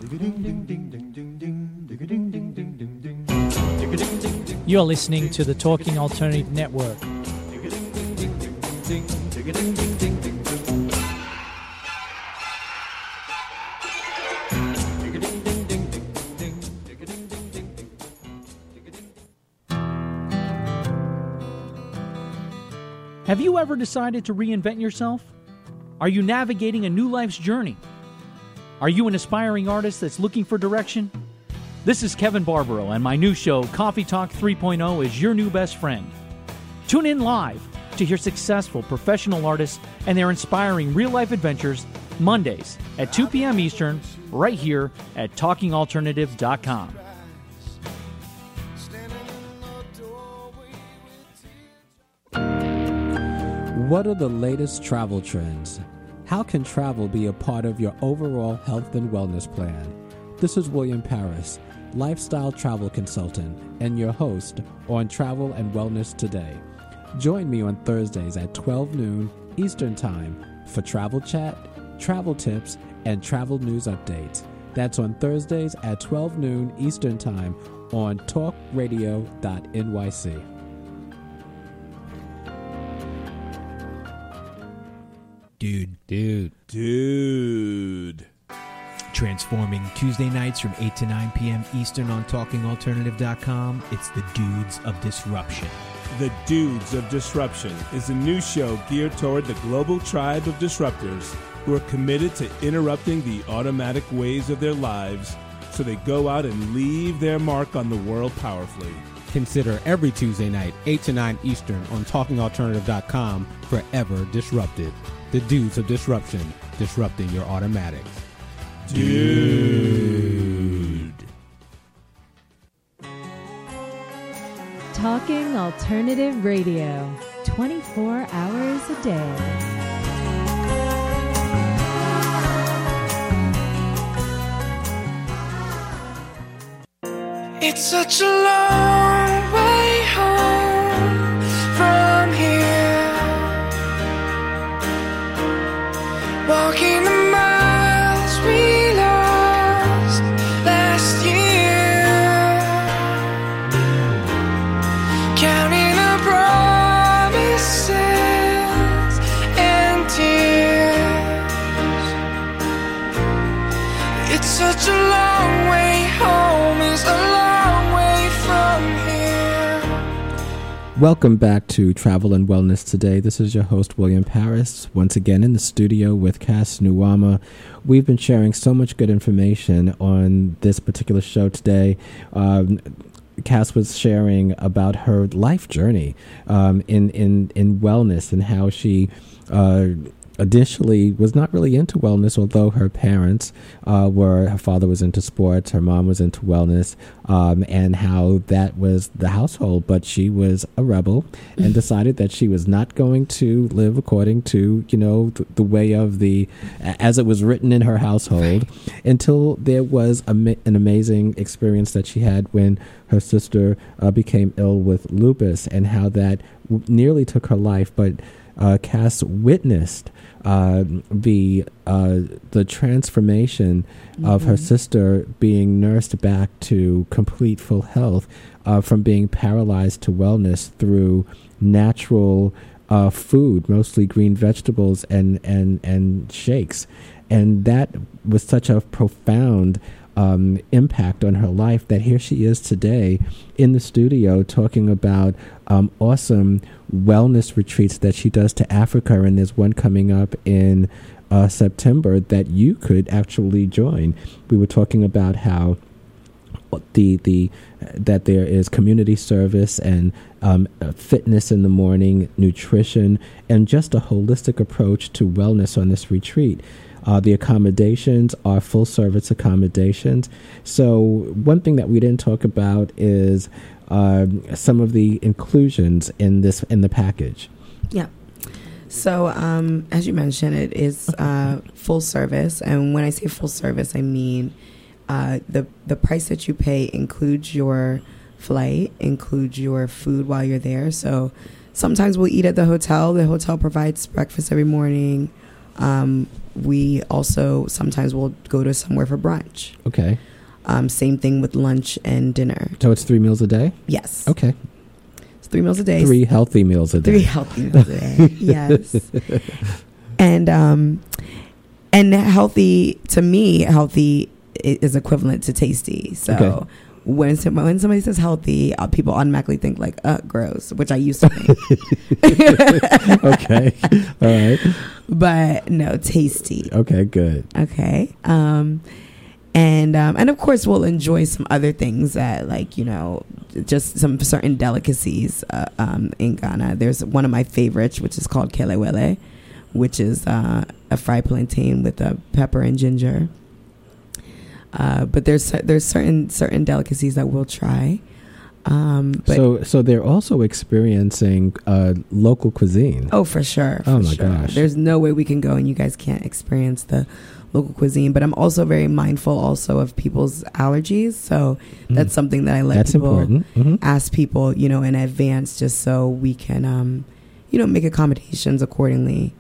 You're listening to the Talking Alternative Network. Have you ever decided to reinvent yourself? Are you navigating a new life's journey? Are you an aspiring artist that's looking for direction? This is Kevin Barbaro, and my new show, Coffee Talk 3.0, is your new best friend. Tune in live to hear successful professional artists and their inspiring real-life adventures Mondays at 2 p.m. Eastern, right here at TalkingAlternatives.com. What are the latest travel trends? How can travel be a part of your overall health and wellness plan? This is William Paris, lifestyle travel consultant, and your host on Travel and Wellness Today. Join me on Thursdays at 12 noon Eastern Time for travel chat, travel tips, and travel news updates. That's on Thursdays at 12 noon Eastern Time on talkradio.nyc. Dude. Transforming Tuesday nights from 8 to 9 p.m. Eastern on TalkingAlternative.com. It's the Dudes of Disruption. The Dudes of Disruption is a new show geared toward the global tribe of disruptors who are committed to interrupting the automatic ways of their lives so they go out and leave their mark on the world powerfully. Consider every Tuesday night, 8 to 9 Eastern on TalkingAlternative.com, Forever Disrupted. The Dudes of Disruption, disrupting your automatics. Dude. Talking Alternative Radio, 24 hours a day. It's such a long way home from here. Walking the miles we lost last year. Counting the promises and tears. It's such a long way home. It's a long way from here. Welcome back to Travel and Wellness Today. This is your host, William Paris, once again in the studio with Cass Nuwama. We've been sharing so much good information on this particular show today. Cass was sharing about her life journey in wellness and how she initially was not really into wellness, although her parents her father was into sports, her mom was into wellness, and how that was the household. But she was a rebel and decided that she was not going to live according to, the way of as it was written in her household, until there was an amazing experience that she had when her sister became ill with lupus, and how that nearly took her life. But Cass witnessed the transformation of her sister being nursed back to complete full health, from being paralyzed to wellness through natural food, mostly green vegetables and shakes. And that was such a profound impact on her life that here she is today in the studio talking about awesome wellness retreats that she does to Africa, and there's one coming up in September that you could actually join. We were talking about how that there is community service and fitness in the morning, nutrition, and just a holistic approach to wellness on this retreat. The accommodations are full service accommodations. So one thing that we didn't talk about is some of the inclusions in the package. Yeah. So as you mentioned, it is full service, and when I say full service, I mean the price that you pay includes your flight, includes your food while you're there. So sometimes we'll eat at the hotel. The hotel provides breakfast every morning. we also sometimes will go to somewhere for brunch. Okay. Same thing with lunch and dinner. So it's 3 meals a day? Yes. Okay. It's 3 meals a day. 3 healthy meals a day. 3 healthy meals a day. Yes. And healthy, to me, healthy is equivalent to tasty. So Okay. when somebody says healthy, people automatically think like, gross, which I used to think. Okay. All right. But no, tasty. Okay, good. Okay. And of course we'll enjoy some other things that, like, you know, just some certain delicacies in Ghana. There's one of my favorites, which is called kelewele, which is a fried plantain with pepper and ginger. But there's certain delicacies that we'll try. But so they're also experiencing local cuisine. Oh, for sure. Oh my gosh. There's no way we can go and you guys can't experience the local cuisine. But I'm also very mindful also of people's allergies. So that's something that I let people important. ask people, you know, in advance, just so we can, you know, make accommodations accordingly.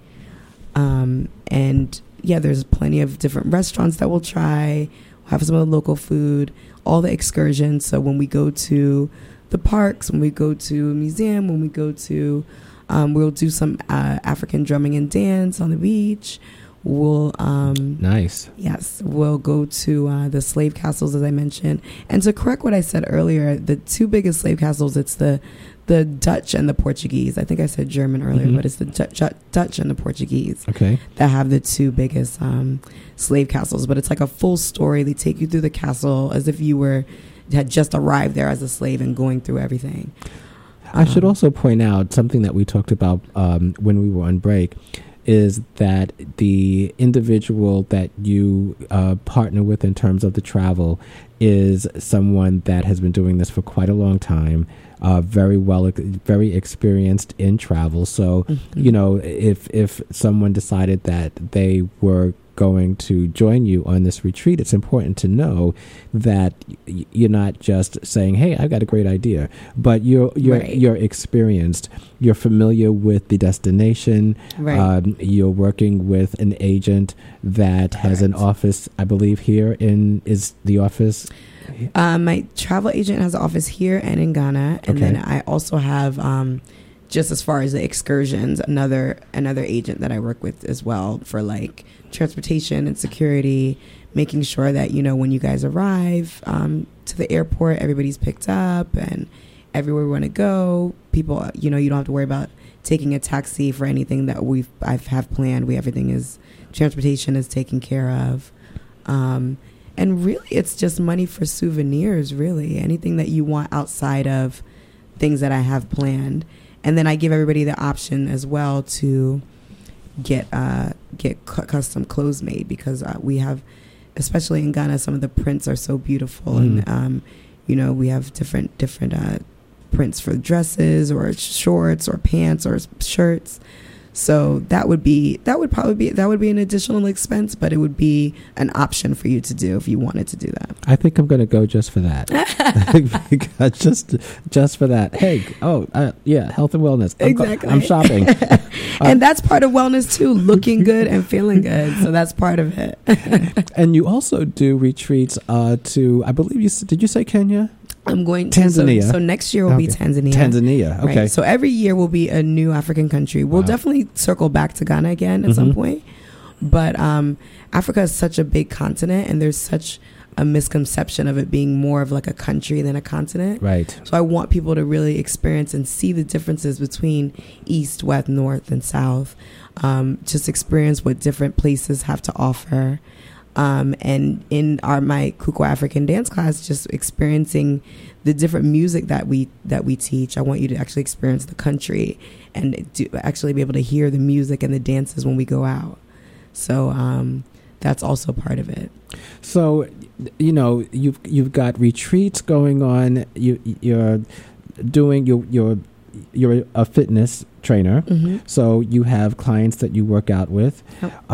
And yeah, there's plenty of different restaurants that we'll try. We'll have some of the local food, all the excursions. So when we go to the parks, when we go to a museum, when we go to, we'll do some African drumming and dance on the beach. We'll nice. Yes, we'll go to the slave castles, as I mentioned. And to correct what I said earlier, the 2 biggest slave castles, it's the Dutch and the Portuguese. I think I said German earlier, but it's the Dutch and the Portuguese. Okay. That have the 2 biggest slave castles. But it's like a full story. They take you through the castle as if you had just arrived there as a slave and going through everything. I should also point out something that we talked about when we were on break, is that the individual that you partner with in terms of the travel is someone that has been doing this for quite a long time, very experienced in travel. So, you know, if someone decided that they were going to join you on this retreat, it's important to know that you're not just saying, "Hey, I've got a great idea," but you're experienced. You're familiar with the destination. Right. You're working with an agent that has an office, I believe, here is the office. My travel agent has an office here and in Ghana, and then I also have, just as far as the excursions, another agent that I work with as well for like transportation and security, making sure that, you know, when you guys arrive to the airport, everybody's picked up, and everywhere we want to go, people, you know, you don't have to worry about taking a taxi for anything that I have planned. Transportation is taken care of. And really, it's just money for souvenirs, really. Anything that you want outside of things that I have planned. And then I give everybody the option as well to get custom clothes made, because we have, especially in Ghana, some of the prints are so beautiful. And, you know, we have different prints for dresses or shorts or pants or shirts. So that would be an additional expense, but it would be an option for you to do if you wanted to do that. I think I'm going to go just for that. just for that. Hey, health and wellness. Exactly. I'm shopping. And that's part of wellness too, looking good and feeling good. So that's part of it. And you also do retreats to, I believe did you say Kenya? I'm going to Tanzania. So next year will be Tanzania. Tanzania, okay. Right. So every year will be a new African country. We'll definitely circle back to Ghana again at some point. But Africa is such a big continent, and there's such a misconception of it being more of like a country than a continent. Right. So I want people to really experience and see the differences between east, west, north, and south. Just experience what different places have to offer. And in my Kukwa African dance class, just experiencing the different music that we teach. I want you to actually experience the country and actually be able to hear the music and the dances when we go out. So that's also part of it. So, you know, you've got retreats going on. You're doing you're a fitness trainer. So you have clients that you work out with.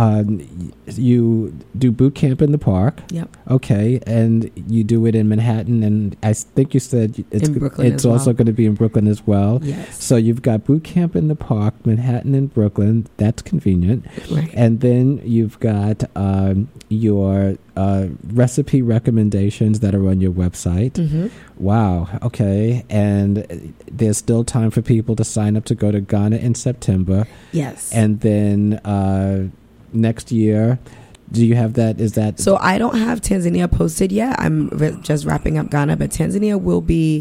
You do boot camp in the park. Okay, and you do it in Manhattan, and I think you said it's also going to be in Brooklyn as well. Yes. So you've got boot camp in the park, Manhattan and Brooklyn. That's convenient. Right. And then you've got your recipe recommendations that are on your website. Wow. Okay. And there's still time for people to sign up to go to Ghana in September. Yes. And then next year, do you have that? Is that so? I don't have Tanzania posted yet. I'm just wrapping up Ghana, but Tanzania will be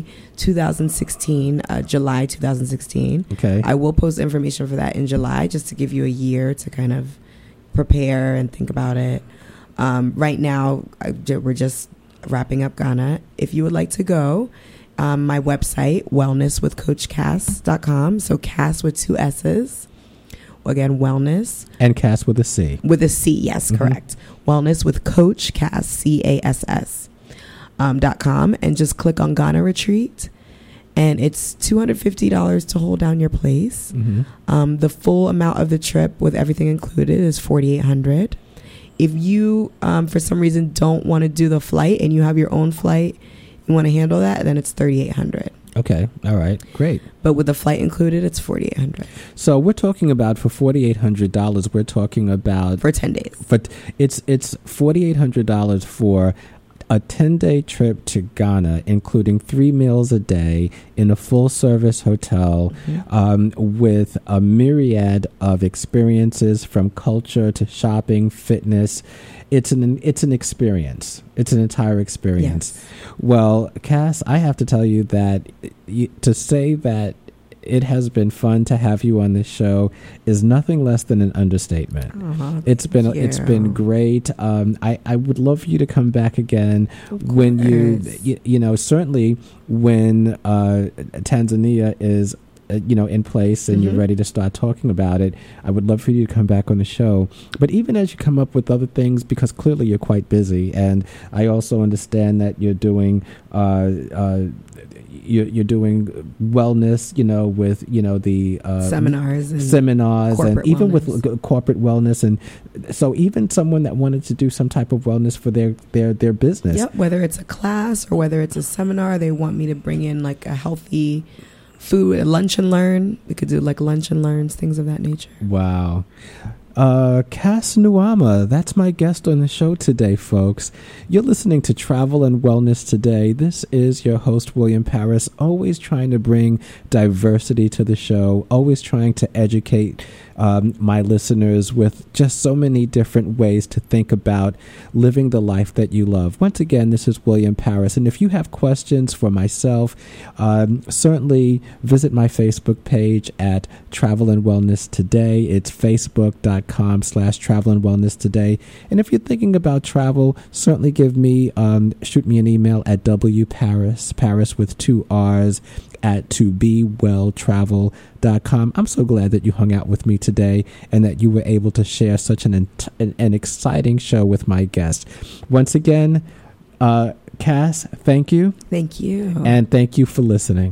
2016, July 2016. Okay. I will post information for that in July, just to give you a year to kind of prepare and think about it. Right now, we're just wrapping up Ghana. If you would like to go, my website, wellnesswithcoachcass.com. So Cass with 2 S's. Again, wellness. And Cass with a C. With a C, yes, correct. Wellness with Coach Cass, CASS, .com. And just click on Ghana Retreat. And it's $250 to hold down your place. The full amount of the trip with everything included is $4,800. If you, for some reason, don't want to do the flight and you have your own flight, you want to handle that, then it's $3,800. Okay. All right. Great. But with the flight included, it's $4,800. So we're talking about for $4,800. We're talking about for 10 days. But it's $4,800 for a 10-day trip to Ghana, including 3 meals a day in a full-service hotel, with a myriad of experiences from culture to shopping, fitness. It's an experience. It's an entire experience. Yes. Well, Cass, I have to tell you that to say that it has been fun to have you on this show is nothing less than an understatement. It's been great. I would love for you to come back again when you know, certainly when Tanzania is in place and you're ready to start talking about it. I would love for you to come back on the show. But even as you come up with other things, because clearly you're quite busy, and I also understand that you're doing you're doing wellness, with the seminars and even with corporate wellness, and so even someone that wanted to do some type of wellness for their business. Yep, whether it's a class or whether it's a seminar, they want me to bring in like a healthy food, a lunch and learn. We could do like lunch and learns, things of that nature. Wow. Cass Nuama, that's my guest on the show today, folks. You're listening to Travel and Wellness Today. This is your host, William Paris, always trying to bring diversity to the show, always trying to educate my listeners with just so many different ways to think about living the life that you love. Once again, this is William Paris, and if you have questions for myself, certainly visit my Facebook page at Travel and Wellness Today. It's facebook.com/Travel and Wellness Today. And if you're thinking about travel, certainly shoot me an email at wparis, Paris with 2 R's, at tobewelltravel.com. I'm so glad that you hung out with me today and that you were able to share such an exciting show with my guest. Once again, Cass, thank you. Thank you. And thank you for listening.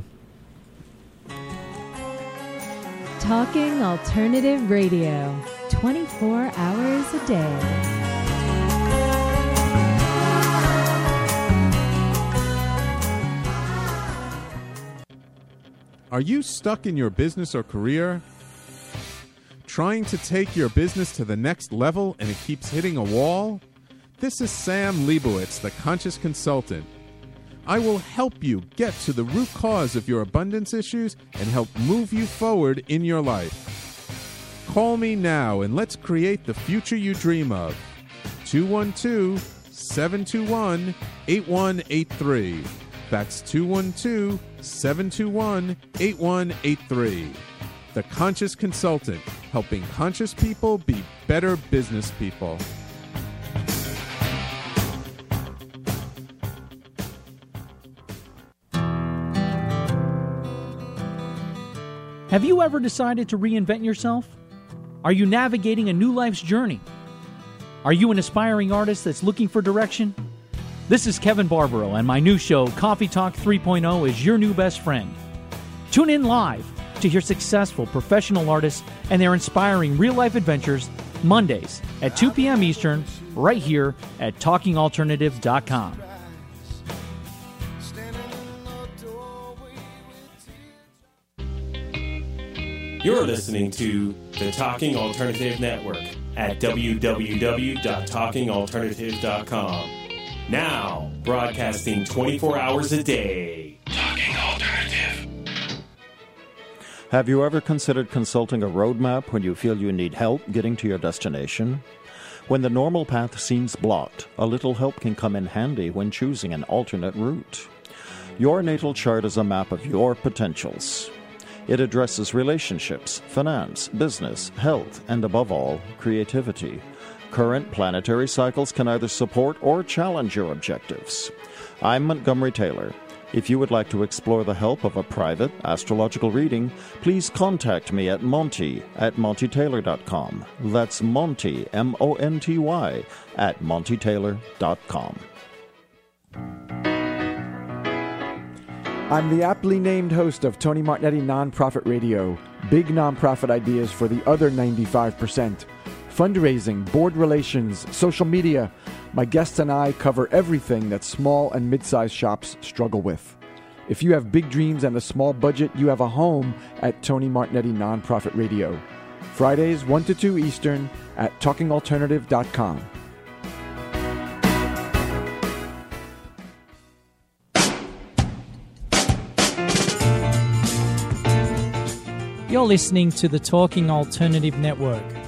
Talking Alternative Radio, 24 hours a day. Are you stuck in your business or career? Trying to take your business to the next level and it keeps hitting a wall? This is Sam Leibowitz, the Conscious Consultant. I will help you get to the root cause of your abundance issues and help move you forward in your life. Call me now and let's create the future you dream of. 212-721-8183. That's 212-721-8183. The Conscious Consultant, helping conscious people be better business people. Have you ever decided to reinvent yourself? Are you navigating a new life's journey? Are you an aspiring artist that's looking for direction? This is Kevin Barbaro, and my new show, Coffee Talk 3.0, is your new best friend. Tune in live to hear successful professional artists and their inspiring real-life adventures Mondays at 2 p.m. Eastern, right here at TalkingAlternative.com. You're listening to the Talking Alternative Network at www.talkingalternative.com. Now, broadcasting 24 hours a day. Talking Alternative. Have you ever considered consulting a roadmap when you feel you need help getting to your destination? When the normal path seems blocked, a little help can come in handy when choosing an alternate route. Your natal chart is a map of your potentials. It addresses relationships, finance, business, health, and above all, creativity. Current planetary cycles can either support or challenge your objectives. I'm Montgomery Taylor. If you would like to explore the help of a private astrological reading, please contact me at monty@montytaylor.com. That's Monty, M-O-N-T-Y, at montytaylor.com. I'm the aptly named host of Tony Martignetti Nonprofit Radio, big nonprofit ideas for the other 95%. Fundraising, board relations, social media. My guests and I cover everything that small and mid-sized shops struggle with. If you have big dreams and a small budget, you have a home at Tony Martignetti Nonprofit Radio. Fridays 1 to 2 Eastern at TalkingAlternative.com. You're listening to the Talking Alternative Network.